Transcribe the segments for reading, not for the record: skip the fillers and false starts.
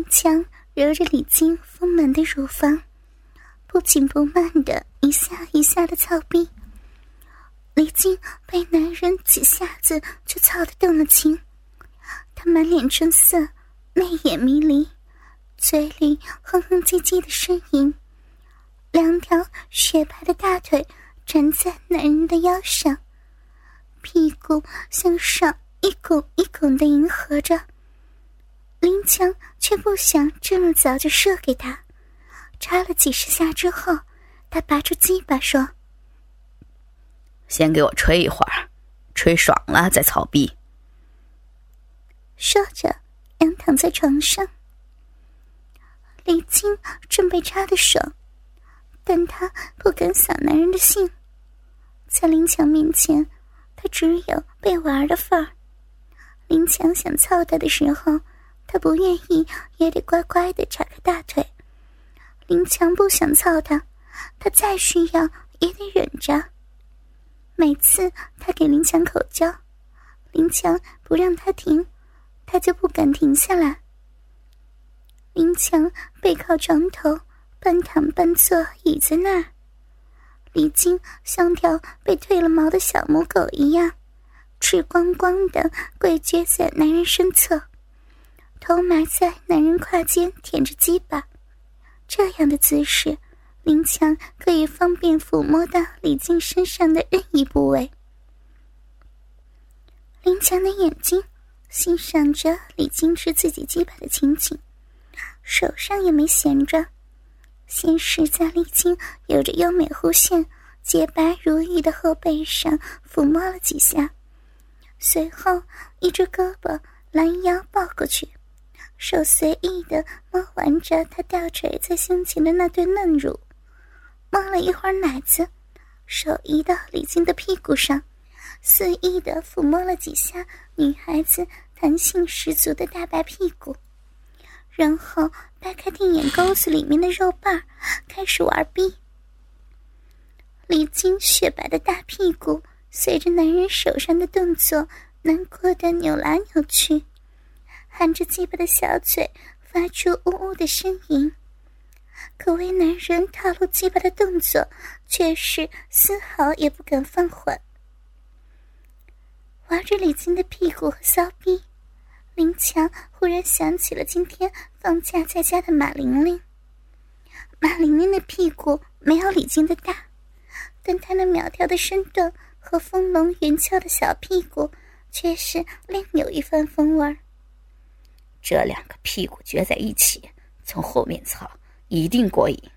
强揉着李菁丰满的乳房，不紧不慢的一下一下的操逼。李菁被男人几下子就操得动了情，他满脸春色，媚眼迷离，嘴里哼哼唧唧的呻吟，两条雪白的大腿缠在男人的腰上，屁股向上一拱一拱地迎合着。林强却不想这么早就射给他，插了几十下之后，他拔出鸡巴说： 先给我吹一会儿，吹爽了再操逼。 说着仰躺在床上。李菁正被插得爽，但他不敢扫男人的兴，在林强面前他只有被玩的份儿。林强想操他的时候，他不愿意也得乖乖地叉开大腿。林强不想操他，他再需要也得忍着。每次他给林强口交，林强不让他停，他就不敢停下来。林强背靠床头，半躺半坐倚在那儿，李菁像条被褪了毛的小母狗一样，赤光光地跪撅在男人身侧，头埋在男人胯间舔着鸡巴。这样的姿势，林强可以方便抚摸到李菁身上的任意部位。林强的眼睛欣赏着李菁吃自己鸡巴的情景，手上也没闲着，先是在李菁有着优美弧线、洁白如玉的后背上抚摸了几下，随后一只胳膊拦腰抱过去，手随意地摸玩着他吊垂在胸前的那对嫩乳，摸了一会儿奶子，手移到李菁的屁股上，肆意地抚摸了几下女孩子弹性十足的大白屁股，然后掰开电眼沟子里面的肉瓣，开始玩逼。李菁雪白的大屁股随着男人手上的动作难过的扭来扭去，含着鸡巴的小嘴发出呜呜的呻吟，可为男人套路鸡巴的动作却是丝毫也不敢放缓。玩着李菁的屁股和骚逼，林强忽然想起了今天放假在家的马玲玲。马玲玲的屁股没有李菁的大，但她那苗条的身段和丰隆圆翘的小屁股却是另有一番风味。 这两个屁股撅在一起，从后面操一定过瘾。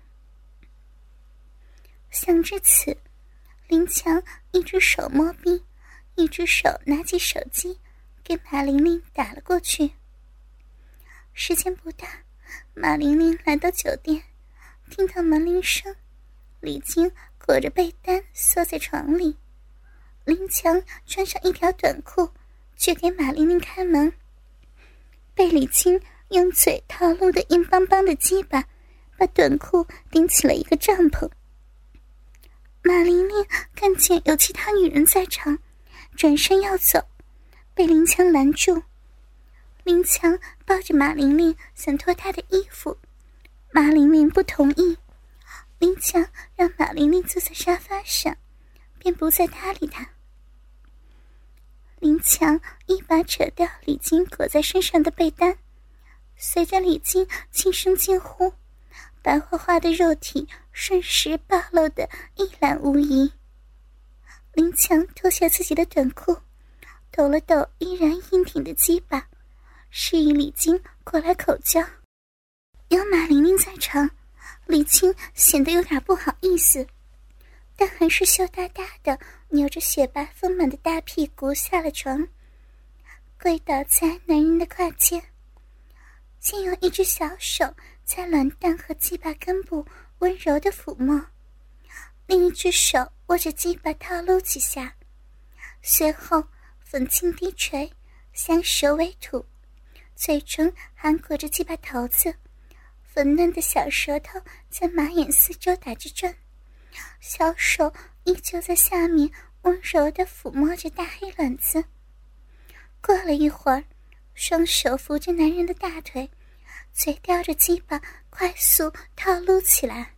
想至此，林强一只手摸逼，一只手拿起手机给马玲玲打了过去。时间不大，马玲玲来到酒店，听到门铃声，李菁裹着被单缩在床里，林强穿上一条短裤去给马玲玲开门，被李菁用嘴套路的硬邦邦的鸡巴把短裤顶起了一个帐篷。马玲玲看见有其他女人在场，转身要走，被林强拦住。林强抱着马玲玲想脱她的衣服，马玲玲不同意。林强让马玲玲坐在沙发上，便不再搭理她。林强一把扯掉李菁裹在身上的被单，随着李菁轻声惊呼，白花花的肉体瞬时暴露得一览无遗。林强脱下自己的短裤，抖了抖依然硬挺的鸡巴，示意李菁过来口交。有马玲玲在场，李菁显得有点不好意思，但还是羞答答的扭着雪白丰满的大屁股下了床，跪倒在男人的胯间，先用一只小手在卵蛋和鸡巴根部温柔地抚摸，另一只手握着鸡巴套路几下，随后粉颈低垂，香舌微吐，嘴唇含裹着鸡巴头子，粉嫩的小舌头在马眼四周打着转，小手依旧在下面温柔地抚摸着大黑卵子。过了一会儿，双手扶着男人的大腿， 嘴叼着鸡巴快速套撸起来。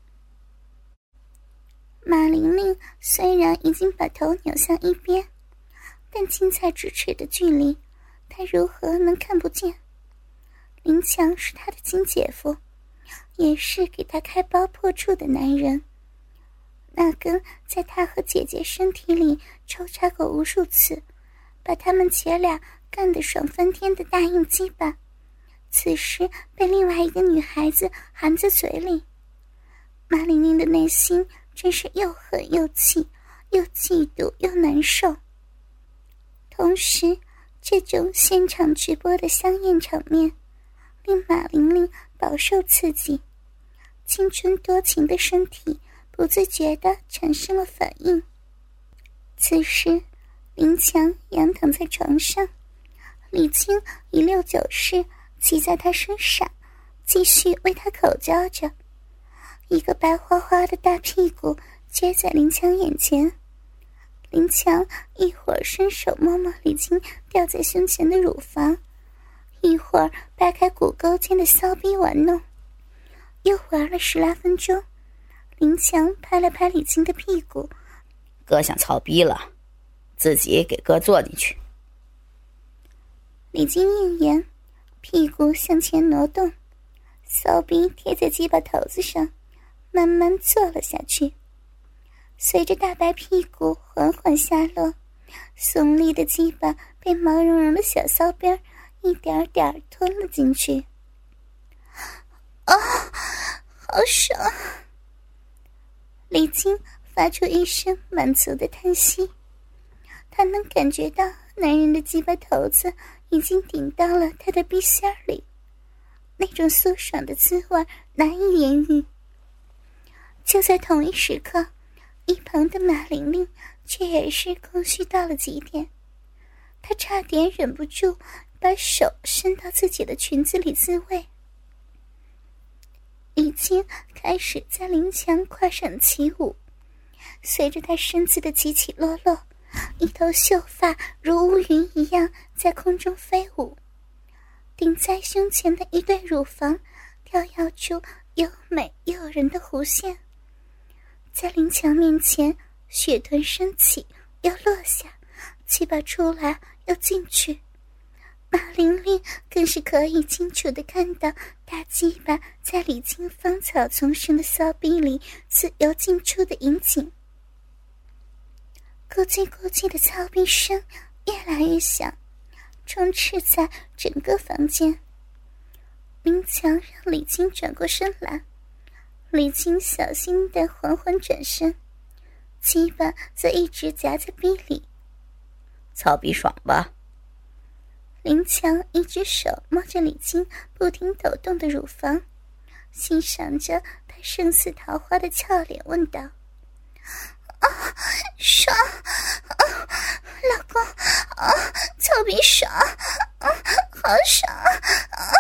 马玲玲虽然已经把头扭向一边，但近在咫尺的距离，她如何能看不见？林强是她的亲姐夫，也是给她开包破处的男人。那根在她和姐姐身体里抽插过无数次，把他们姐俩干得爽翻天的大硬鸡巴，此时被另外一个女孩子含在嘴里。马玲玲的内心真是又恨又气，又嫉妒又难受。同时，这种现场直播的香艳场面令马玲玲饱受刺激，青春多情的身体不自觉地产生了反应。此时林强仰躺在床上，李菁以六九式骑在他身上，继续为他口交着。一个白花花的大屁股撅在林强眼前，林强一会儿伸手摸摸李菁吊在胸前的乳房，一会儿掰开骨沟间的骚逼玩弄，又玩了10来分钟。林强拍了拍李菁的屁股， 哥想操逼了，自己给哥坐进去。 李菁应言，屁股向前挪动，骚逼贴在鸡巴头子上，慢慢坐了下去。随着大白屁股缓缓下落，耸立的鸡巴被毛茸茸的小骚边一点点吞了进去。啊，好爽！李菁发出一声满足的叹息，他能感觉到男人的鸡巴头子已经顶到了他的逼心里，那种酥爽的滋味难以言喻。就在同一时刻，一旁的马玲玲却也是空虚到了极点，她差点忍不住把手伸到自己的裙子里自慰。已经开始在林强胯上起舞，随着他身子的起起落落，一头秀发如乌云一样在空中飞舞，顶在胸前的一对乳房跳跃出优美诱人的弧线，在林强面前血臀升起又落下，鸡巴出来又进去。马玲玲更是可以清楚地看到大鸡巴在李菁芳草丛生的骚逼里自由进出的引擎。咕叽咕叽的操逼声越来越响，充斥在整个房间。林强让李菁转过身来，李菁小心地缓缓转身，鸡巴则一直夹在逼里。 操逼爽吧？ 林强一只手摸着李菁不停抖动的乳房，欣赏着她胜似桃花的俏脸，问道：啊，爽！啊，老公！啊，操逼爽！啊，好爽！啊！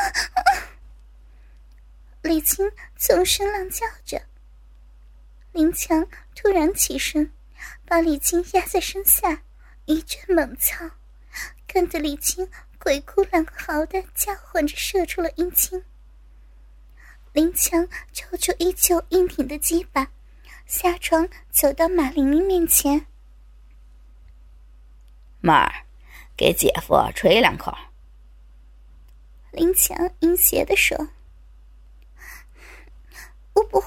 李菁纵声浪叫着。林强突然起身，把李菁压在身下，一阵猛操，看得李菁鬼哭狼嚎地叫唤着射出了阴茎。林强抽出依旧硬挺的鸡巴，下床走到马玲玲面前： 妹儿，给姐夫吹2口。 林强阴邪地说：我不会。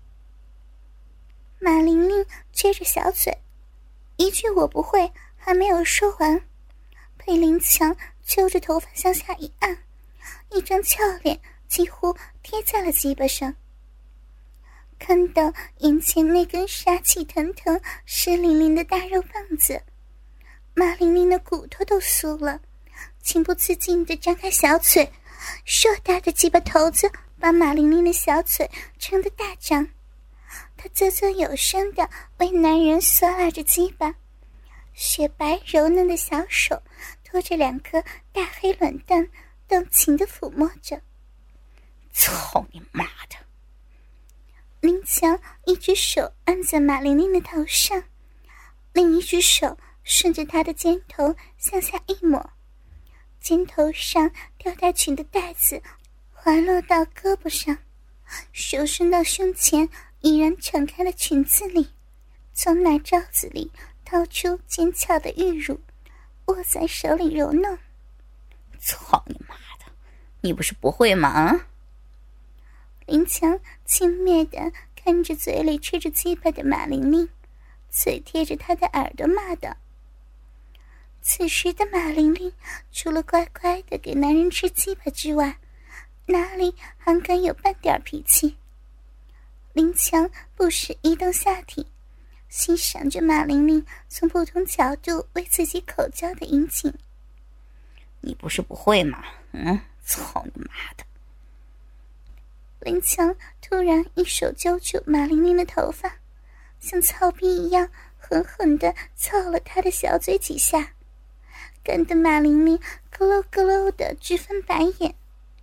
马玲玲撅着小嘴，一句我不会还没有说完，被林强揪着头发向下一按，一张俏脸几乎贴在了鸡巴上。看到眼前那根杀气腾腾湿淋淋的大肉棒子，马玲玲的骨头都酥了，情不自禁地张开小嘴，硕大的鸡巴头子把马玲玲的小嘴撑得大张。她啧啧有声地为男人嗦拉着鸡巴，雪白柔嫩的小手拖着2颗大黑卵蛋，动情地抚摸着。 操你妈的！ 林强一只手按在马玲玲的头上，另一只手顺着她的肩头向下一抹，肩头上吊带裙的带子滑落到胳膊上，手伸到胸前已然敞开的裙子里，从奶罩子里掏出尖翘的玉乳，握在手里揉弄。 操你妈的，你不是不会吗？啊！ 林强轻蔑地看着嘴里吃着鸡巴的马玲玲，嘴贴着她的耳朵骂道。此时的马玲玲除了乖乖地给男人吃鸡巴之外，哪里还敢有半点脾气？林强不时移动下体，欣赏着马玲玲从不同角度为自己口交的引颈。 你不是不会吗？操你妈的！ 林强突然一手揪住马玲玲的头发，像操逼一样狠狠地操了她的小嘴几下，干得马玲玲咯喽咯喽地直翻白眼。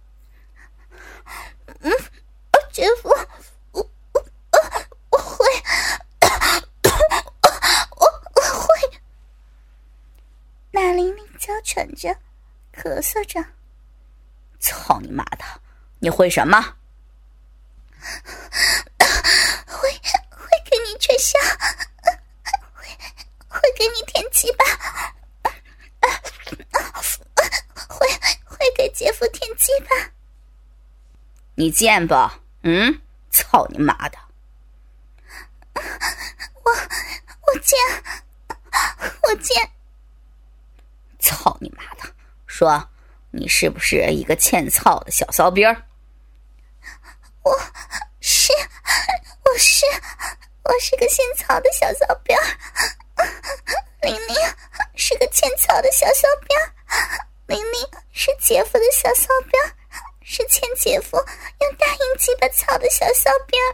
姐夫，我会，我会。马玲玲娇喘着，咳嗽着。 操你妈的，你会什么？ 会给你吹箫，会给你舔鸡巴，会给姐夫舔鸡巴。 你贱吧？操你妈的！ 我贱。 操你妈的！说，你是不是一个欠操的小骚逼儿？ 我是个欠操的小骚逼儿。玲玲是个欠操的小骚逼儿。玲玲是姐夫的小骚逼儿，是欠姐夫用大阴鸡巴操的小骚逼儿。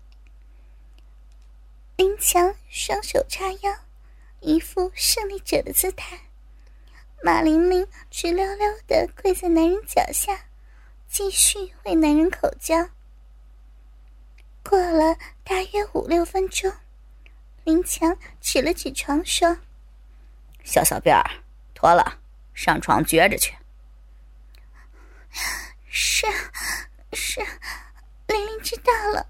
林强双手叉腰，一副胜利者的姿态。马玲玲直溜溜地跪在男人脚下，继续为男人口交。过了大约5-6分钟，林强指了指床说： 小骚逼儿，脱了，上床撅着去。 是，玲玲知道了。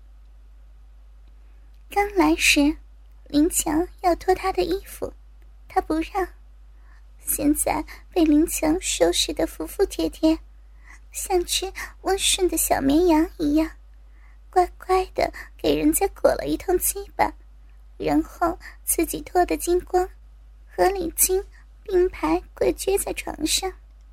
刚来时，林强要脱她的衣服，她不让。现在被林强收拾得服服帖帖，像只温顺的小绵羊一样，乖乖地给人家裹了一通鸡巴，然后自己脱得精光，和李菁并排跪撅在床上。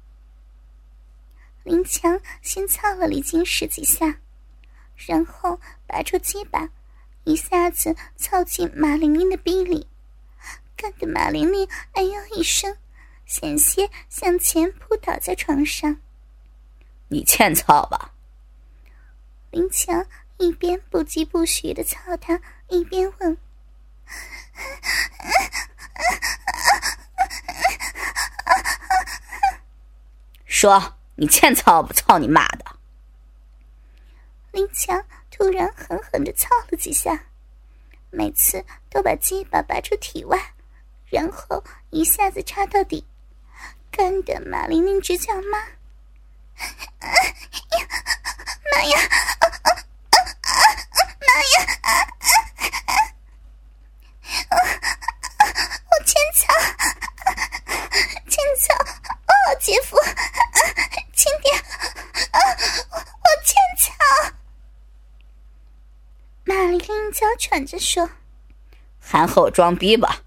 林强先操了李菁10几下，然后拔出鸡巴，一下子操进马玲玲的逼里，干得马玲玲哎呦一声，险些向前扑倒在床上。 你欠操吧？ 林强一边不疾不徐地操他，一边问： 说，你欠操不？操你妈的！ 林强突然狠狠地操了几下，每次都把鸡巴拔出体外，然后一下子插到底，干得马玲玲直叫妈。妈呀！妈呀！我欠操！姐夫，轻点！我欠操！马玲玲娇喘着说： 含厚装逼吧。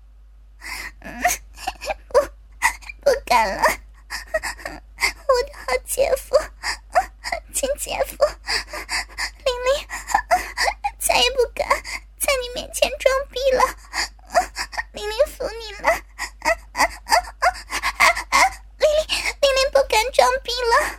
不敢了，我的好姐夫，亲姐夫，玲玲再也不敢在你面前装逼了，玲玲服你了，玲玲不敢装逼了。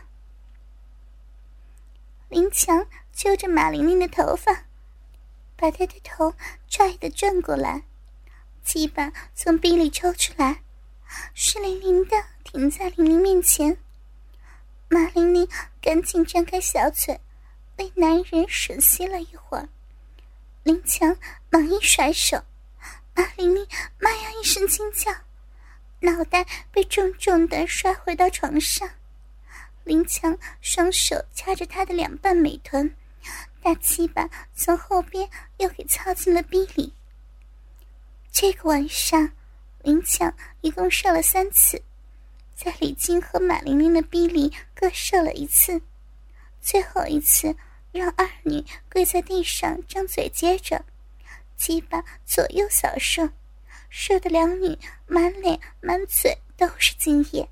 林强揪着马玲玲的头发，把她的头拽得转过来，鸡巴从逼里抽出来，湿淋淋的停在玲玲面前。马玲玲赶紧张开小嘴，为男人吮吸了一会儿。林强忙一甩手，马玲玲妈呀一声惊叫，脑袋被重重地摔回到床上， 林强双手掐着她的两瓣美臀，大鸡巴从后边又给操进了逼里。这个晚上，林强一共射了3次，在李菁和马玲玲的逼里各射了1次，最后一次让二女跪在地上张嘴接着，鸡巴左右扫射，射得两女满脸满嘴都是精液。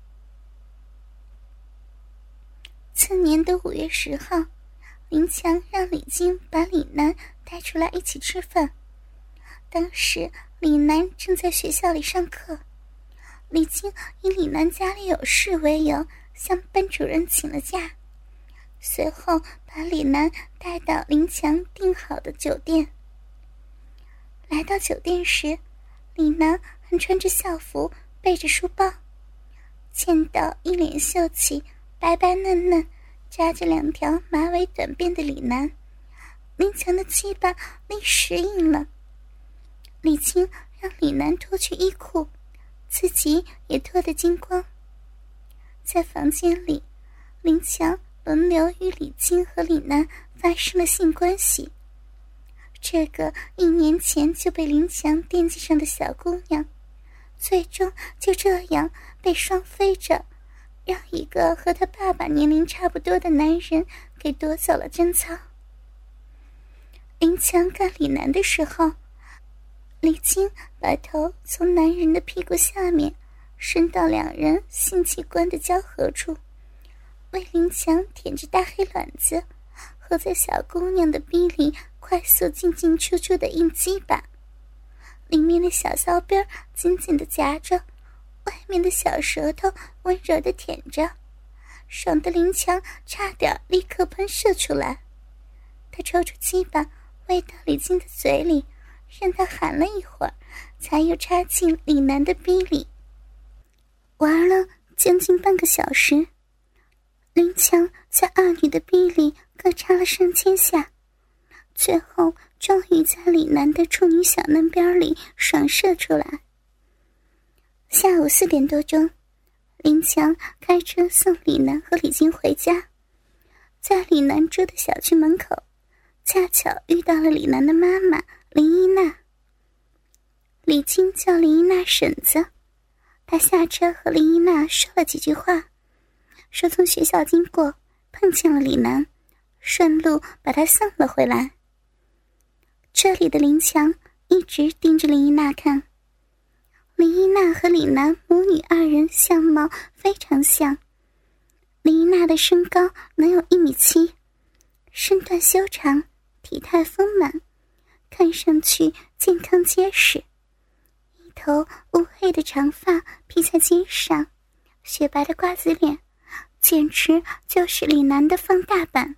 次年的5月10号，林强让李菁把李楠带出来一起吃饭。当时李楠正在学校里上课，李菁以李楠家里有事为由向班主任请了假，随后把李楠带到林强订好的酒店。来到酒店时，李楠还穿着校服，背着书包，见到一脸秀气白白嫩嫩扎着2条马尾短辫的李楠，林强的鸡巴立时硬了。李菁让李楠脱去衣裤，自己也脱得精光。在房间里，林强轮流与李菁和李楠发生了性关系。这个1年前就被林强惦记上的小姑娘，最终就这样被双飞着，让一个和他爸爸年龄差不多的男人给夺走了贞操。林强干李楠的时候，李菁把头从男人的屁股下面伸到2人性器官的交合处，为林强舔着大黑卵子和在小姑娘的逼里快速进进出出的硬鸡巴，里面的小骚边紧紧地夹着，外面的小舌头温柔地舔着，爽得林强差点立刻喷射出来。他抽出鸡巴喂到李菁的嘴里，让他含了一会儿，才又插进李楠的逼里。玩了将近半个小时，林强在二女的逼里各插了上千下，最后终于在李楠的处女小嫩边里爽射出来。下午4点多钟，林强开车送李楠和李菁回家，在李楠住的小区门口，恰巧遇到了李楠的妈妈林依娜。李菁叫林依娜婶子，他下车和林依娜说了几句话，说从学校经过碰见了李楠，顺路把他送了回来。这里的林强一直盯着林依娜看。林依娜和李楠母女2人相貌非常像，林依娜的身高能有1.7米，身段修长，体态丰满，看上去健康结实，一头乌黑的长发披在肩上，雪白的瓜子脸，简直就是李楠的放大版。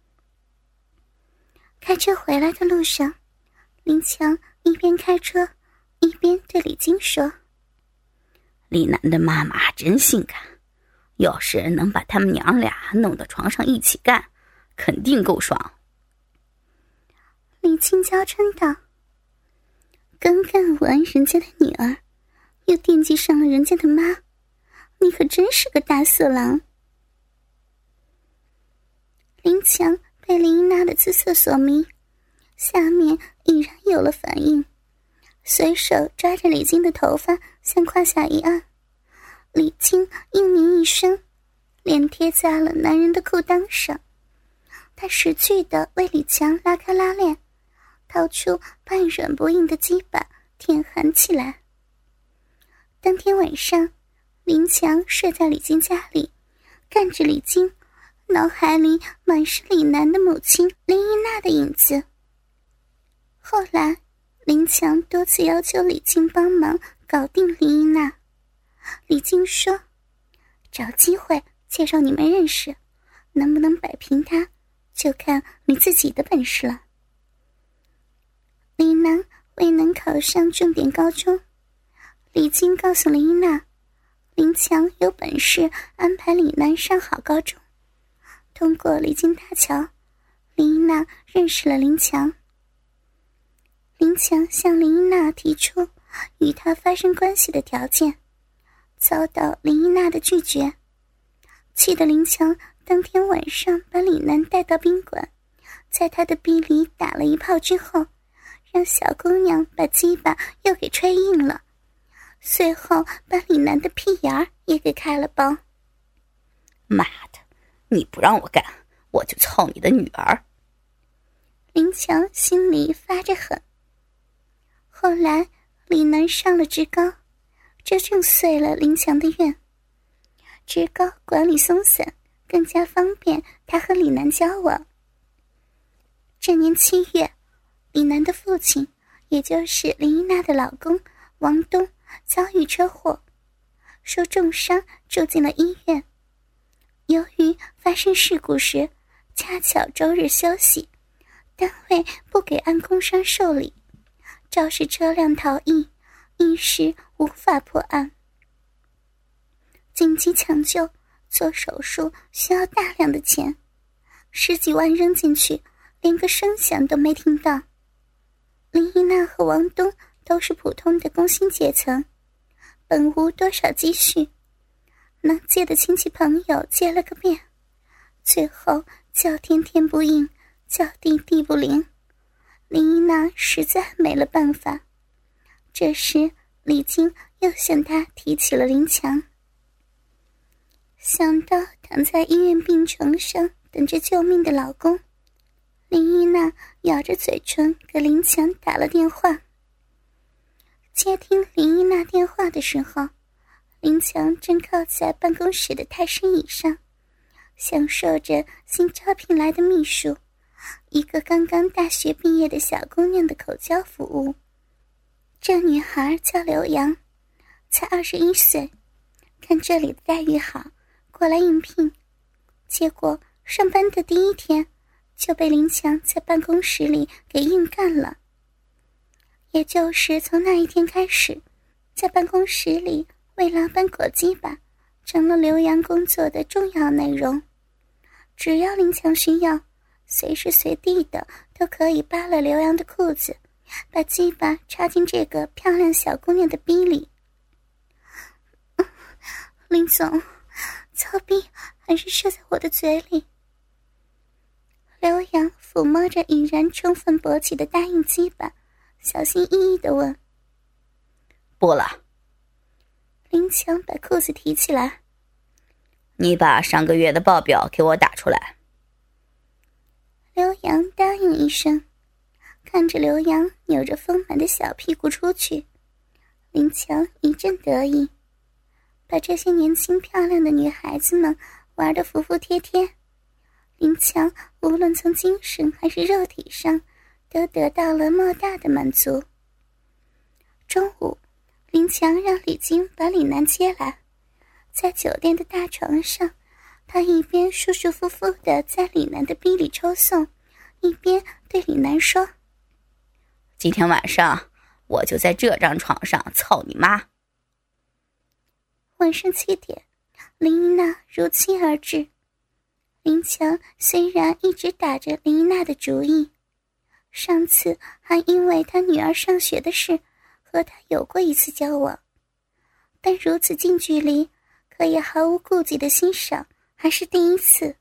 开车回来的路上，林强一边开车一边对李菁说：“ 李楠的妈妈真性感，要是能把他们娘俩弄到床上一起干，肯定够爽。” 李菁娇嗔道：“刚干完人家的女儿，又惦记上了人家的妈，你可真是个大色狼。”林强被林依娜的姿色所迷，下面已然有了反应，随手抓着李菁的头发向胯下一按，李菁应名一声，脸贴在了男人的裤裆上。他识趣地为李强拉开拉链，掏出半软不硬的鸡巴舔含起来。当天晚上，林强睡在李菁家里，干着李菁，脑海里满是李楠的母亲林依娜的影子。后来林强多次要求李菁帮忙搞定林依娜，李菁说：“找机会介绍你们认识，能不能摆平她，就看你自己的本事了。”李楠未能考上重点高中，李菁告诉林依娜，林强有本事安排李楠上好高中。通过离经大桥，林依娜认识了林强。林强向林依娜提出与他发生关系的条件，遭到林依娜的拒绝。 气得林强当天晚上把李楠带到宾馆，在他的逼里打了一炮之后，让小姑娘把鸡巴又给吹硬了，随后把李楠的屁眼儿也给开了包。 妈的，你不让我干，我就操你的女儿！ 林强心里发着狠。后来李楠上了职高，这正遂了林强的愿。职高管理松散，更加方便他和李楠交往。这年7月，李楠的父亲，也就是林依娜的老公王东，遭遇车祸，受重伤住进了医院。由于发生事故时恰巧周日休息，单位不给按工伤受理，肇事车辆逃逸，一时无法破案。紧急抢救做手术需要大量的钱，10几万扔进去，连个声响都没听到。林依娜和王东都是普通的工薪阶层，本无多少积蓄，能借的亲戚朋友借了个遍，最后叫天天不应，叫地地不灵。林依娜实在没了办法，这时李菁又向她提起了林强。想到躺在医院病床上等着救命的老公，林依娜咬着嘴唇给林强打了电话。接听林依娜电话的时候，林强正靠在办公室的太师椅上，享受着新招聘来的秘书，一个刚刚大学毕业的小姑娘的口交服务。这女孩叫刘洋，才21岁，看这里的待遇好，过来应聘。结果上班的第一天就被林强在办公室里给硬干了。也就是从那一天开始，在办公室里为老板裹鸡巴成了刘洋工作的重要内容。只要林强需要，随时随地的都可以扒了刘洋的裤子，把鸡巴插进这个漂亮小姑娘的逼里。林总，操逼还是射在我的嘴里。刘洋抚摸着已然充分勃起的大硬鸡巴，小心翼翼地问。 不了。 林强把裤子提起来。 你把上个月的报表给我打出来。 刘洋答应一声，看着刘洋扭着丰满的小屁股出去，林强一阵得意，把这些年轻漂亮的女孩子们玩得服服帖帖。林强无论从精神还是肉体上都得到了莫大的满足。中午，林强让李菁把李楠接来，在酒店的大床上，他一边舒舒服服地在李楠的逼里抽送，一边对李楠说： 今天晚上我就在这张床上操你妈。 晚上7点，林依娜如期而至。林强虽然一直打着林依娜的主意，上次还因为他女儿上学的事和她有过一次交往，但如此近距离可以毫无顾忌的欣赏还是第一次。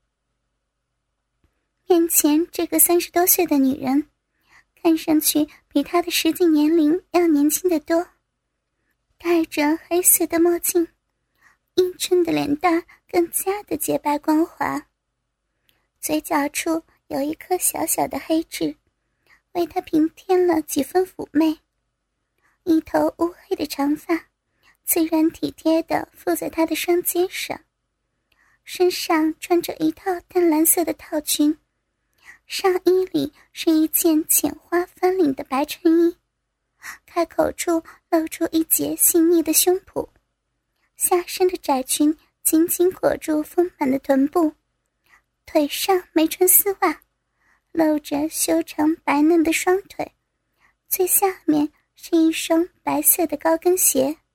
面前这个30多岁的女人，看上去比她的实际年龄要年轻得多，戴着黑色的墨镜，映衬的脸蛋更加的洁白光滑，嘴角处有一颗小小的黑痣，为她平添了几分妩媚。一头乌黑的长发自然体贴地附在她的双肩上，身上穿着一套淡蓝色的套裙，上衣里是一件浅花翻领的白衬衣，开口处露出一截细腻的胸脯，下身的窄裙紧紧裹住丰满的臀部，腿上没穿丝袜，露着修长白嫩的双腿，最下面是一双白色的高跟鞋。